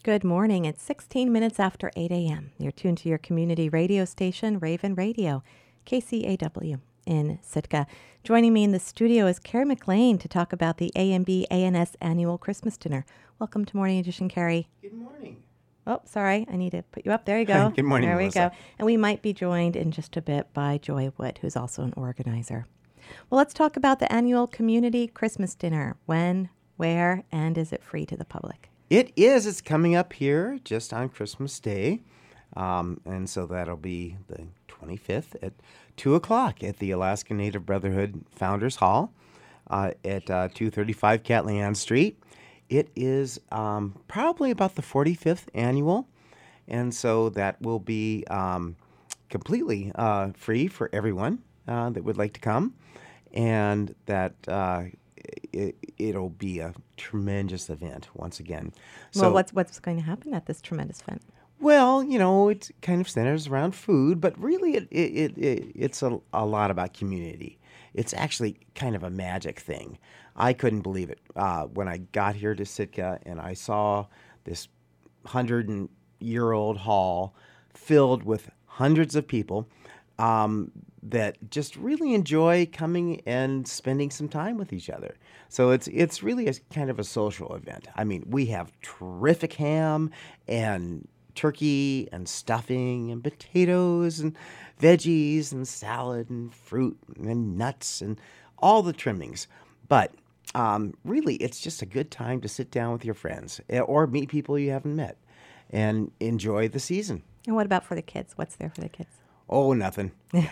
Good morning. It's 16 minutes after 8 a.m. You're tuned to your community radio station, Raven Radio, KCAW in Sitka. Joining me in the studio is Carrie McLean to talk about the A&B ANS annual Christmas dinner. Welcome to Morning Edition, Carrie. Good morning. Oh, sorry. I need to put you up. There you go. Good morning, There Melissa. we go. And we might be joined in just a bit by Joy Wood, who's also an organizer. Well, let's talk about the annual community Christmas dinner. When, where, and is it free to the public? It is. It's coming up here just on Christmas Day. And so that'll be the 25th at 2 o'clock at the Alaska Native Brotherhood Founders Hall at 235 Catlin Street. It is probably about the 45th annual. And so that will be completely free for everyone that would like to come. And that it'll be a tremendous event once again. So, well, what's going to happen at this tremendous event? Well, you know, it kind of centers around food, but really it's a lot about community. It's actually kind of a magic thing. I couldn't believe it when I got here to Sitka and I saw this 100-year-old hall filled with hundreds of people that just really enjoy coming and spending some time with each other. So it's really a kind of a social event. I mean, we have terrific ham and turkey and stuffing and potatoes and veggies and salad and fruit and nuts and all the trimmings. But really, it's just a good time to sit down with your friends or meet people you haven't met and enjoy the season. And what about for the kids? What's there for the kids? Oh, nothing.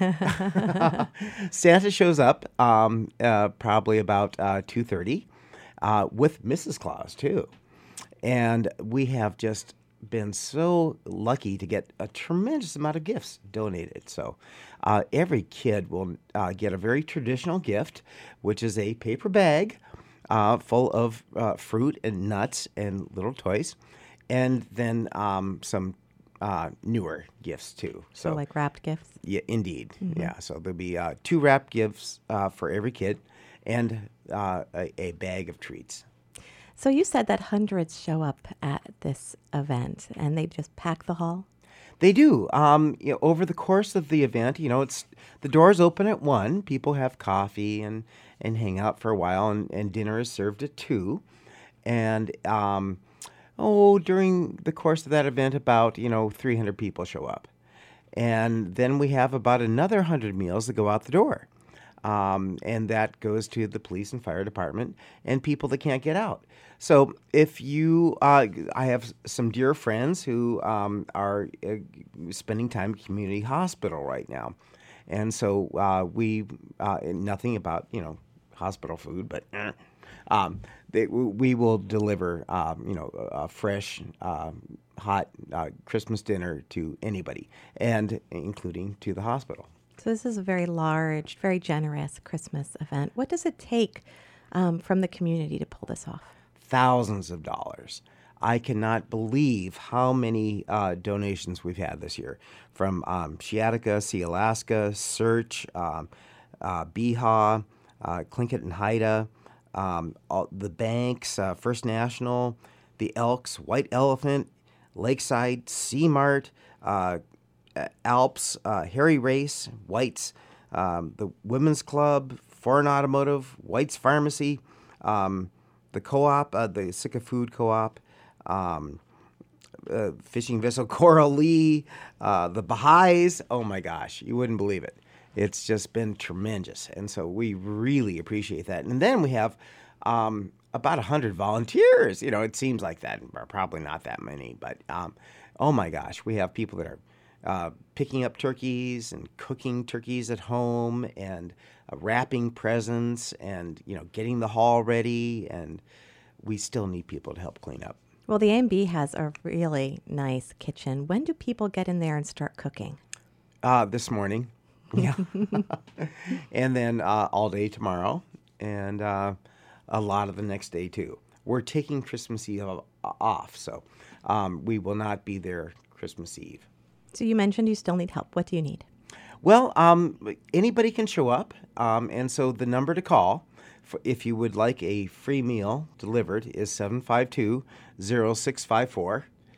Santa shows up probably about 2:30 with Mrs. Claus, too. And we have just been so lucky to get a tremendous amount of gifts donated. So every kid will get a very traditional gift, which is a paper bag full of fruit and nuts and little toys, and then some newer gifts too. So like wrapped gifts? Yeah, indeed. Mm-hmm. Yeah, so there'll be 2 wrapped gifts for every kid and a bag of treats. So you said that hundreds show up at this event and they just pack the hall? They do. Over the course of the event, it's the doors open at 1. People have coffee and hang out for a while, and dinner is served at 2. And during the course of that event, about 300 people show up, and then we have about another 100 meals that go out the door, and that goes to the police and fire department and people that can't get out. So if you, I have some dear friends who are spending time at community hospital right now, and so we nothing about hospital food, but. We will deliver, a fresh, hot Christmas dinner to anybody, and including to the hospital. So this is a very large, very generous Christmas event. What does it take from the community to pull this off? Thousands of dollars. I cannot believe how many donations we've had this year from Sciatica, Sea Alaska, Search, BHA, Tlingit and Haida. The banks, First National, the Elks, White Elephant, Lakeside, Sea-Mart, Alps, Harry Race, White's, the Women's Club, Foreign Automotive, White's Pharmacy, the co-op, the Sitka Food Co-op, Fishing Vessel Coral Lee, the Baha'is. Oh my gosh, you wouldn't believe it. It's just been tremendous, and so we really appreciate that. And then we have about 100 volunteers. It seems like that, probably not that many, but oh my gosh, we have people that are picking up turkeys and cooking turkeys at home and wrapping presents and getting the hall ready, and we still need people to help clean up. Well, the A&B has a really nice kitchen. When do people get in there and start cooking? This morning. Yeah. And then all day tomorrow, and a lot of the next day, too. We're taking Christmas Eve off, so we will not be there Christmas Eve. So you mentioned you still need help. What do you need? Well, anybody can show up, and so the number to call if you would like a free meal delivered is 752-0654.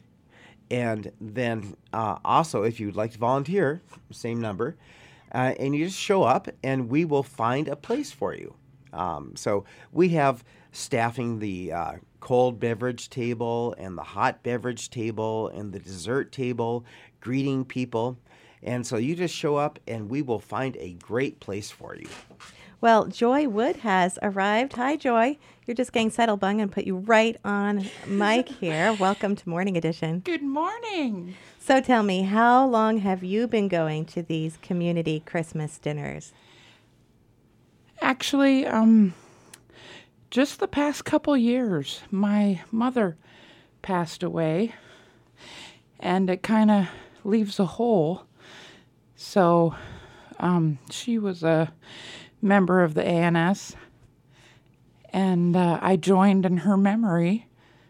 And then also, if you'd like to volunteer, same number, and you just show up and we will find a place for you. So we have staffing the cold beverage table and the hot beverage table and the dessert table, greeting people. And so you just show up and we will find a great place for you. Well, Joy Wood has arrived. Hi, Joy. You're just getting settled, but I'm going to put you right on mic here. Welcome to Morning Edition. Good morning. So tell me, how long have you been going to these community Christmas dinners? Actually, just the past couple years. My mother passed away, and it kind of leaves a hole. So she was a member of the ANS, and I joined in her memory.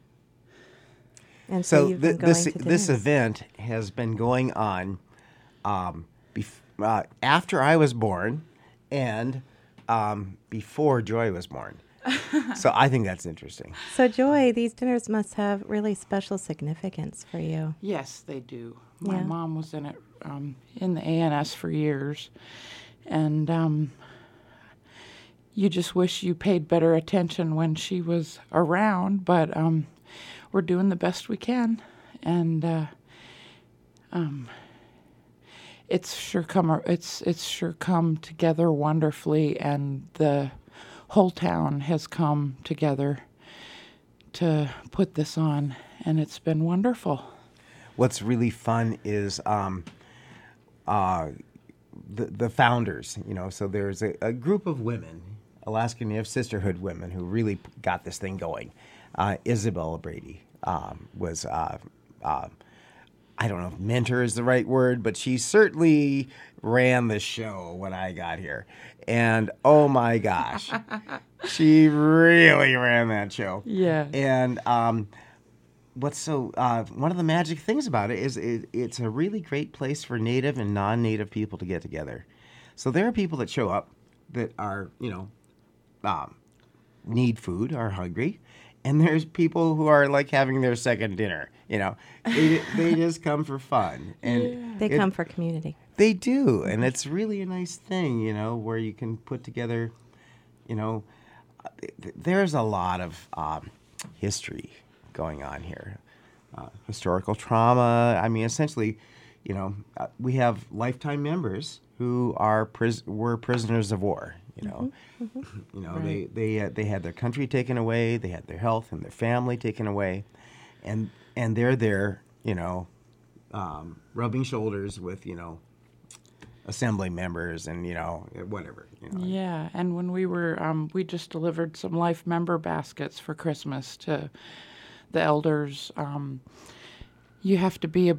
And so you've been going to this event has been going on after I was born and before Joy was born. So I think that's interesting. So Joy, these dinners must have really special significance for you. Yes, they do. My Yeah. mom was in it in the ANS for years, and you just wish you paid better attention when she was around, but we're doing the best we can, and it's sure come together wonderfully, and the whole town has come together to put this on, and it's been wonderful. What's really fun is the founders. So there's a group of women, Alaska Native Sisterhood women, who really got this thing going. Isabella Brady was, I don't know if mentor is the right word, but she certainly ran the show when I got here. And oh my gosh, she really ran that show. Yeah. And what's so one of the magic things about it is it's a really great place for Native and non-Native people to get together. So there are people that show up that are, need food, are hungry. And there's people who are like having their second dinner, They just come for fun. And They come for community. They do. And it's really a nice thing, where you can put together, there's a lot of history going on here. Historical trauma. I mean, essentially, we have lifetime members who were prisoners of war. Right. They had their country taken away, they had their health and their family taken away, and they're there, rubbing shoulders with assembly members and whatever. Yeah, and when we were, we just delivered some life member baskets for Christmas to the elders. You have to be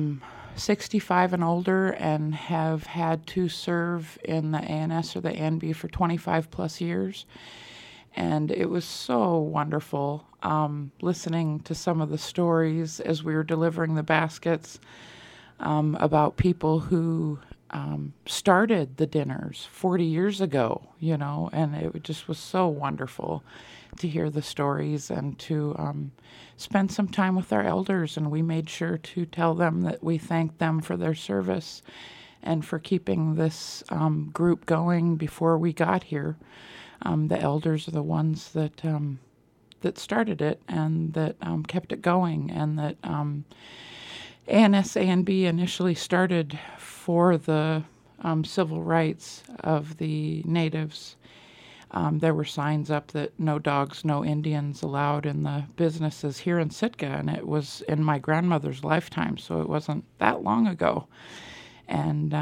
65 and older and have had to serve in the ANS or the ANB for 25 plus years. And it was so wonderful listening to some of the stories as we were delivering the baskets about people who started the dinners 40 years ago, and it just was so wonderful to hear the stories and to spend some time with our elders. And we made sure to tell them that we thanked them for their service and for keeping this group going before we got here. The elders are the ones that started it and that kept it going, and that ANS ANB initially started for the civil rights of the natives. There were signs up that no dogs, no Indians allowed in the businesses here in Sitka, and it was in my grandmother's lifetime, so it wasn't that long ago. And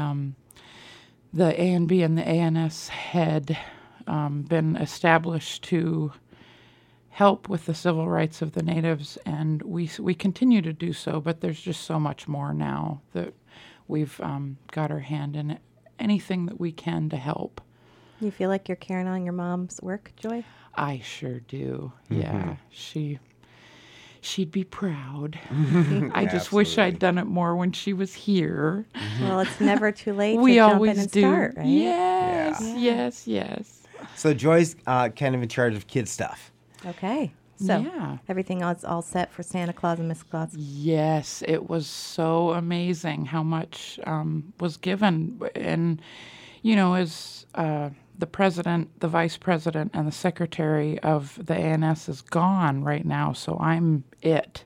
the ANB and the ANS had been established to help with the civil rights of the natives, and we continue to do so, but there's just so much more now that we've got our hand in anything that we can to help. You feel like you're carrying on your mom's work, Joy? I sure do. Yeah, she'd be proud. I just wish I'd done it more when she was here. Well, it's never too late We to jump always in and do. start, right? Yes, Yeah. yes. So Joy's kind of in charge of kid stuff. Okay. So Yeah. everything is all set for Santa Claus and Miss Claus. Yes, it was so amazing how much was given. And, as the president, the vice president, and the secretary of the ANS is gone right now, so I'm it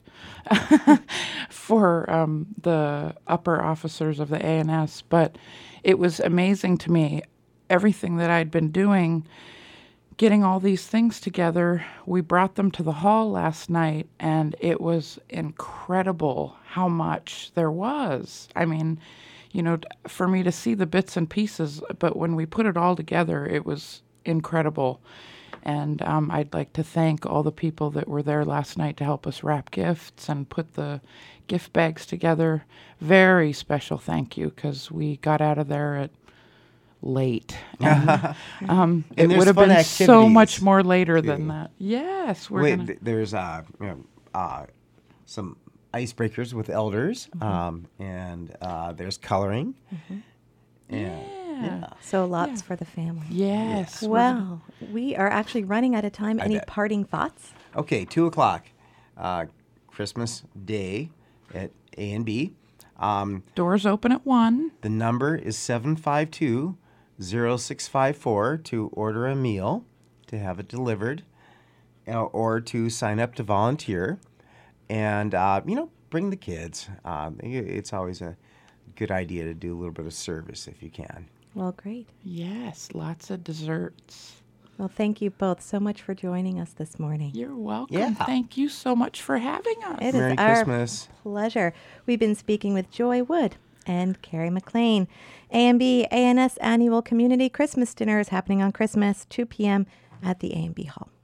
for the upper officers of the ANS. But it was amazing to me, everything that I'd been doing, getting all these things together. We brought them to the hall last night, and it was incredible how much there was. I mean, for me to see the bits and pieces, but when we put it all together, it was incredible. And I'd like to thank all the people that were there last night to help us wrap gifts and put the gift bags together. Very special thank you, because we got out of there at late. And, it would have been so much more later than that. Yes, there's some icebreakers with elders, and there's coloring. And, So lots for the family. Yes. Well, we are actually running out of time. Any parting thoughts? Okay, 2:00, Christmas Day at A&B. Doors open at 1. The number is 752-0654 to order a meal, to have it delivered, or to sign up to volunteer. And, bring the kids. It's always a good idea to do a little bit of service if you can. Well, great. Yes, lots of desserts. Well, thank you both so much for joining us this morning. You're welcome. Yeah. Thank you so much for having us. It Merry is our Christmas. pleasure. We've been speaking with Joy Wood and Carrie McLean. A&B ANS Annual Community Christmas Dinner is happening on Christmas, 2 p.m. at the A&B Hall.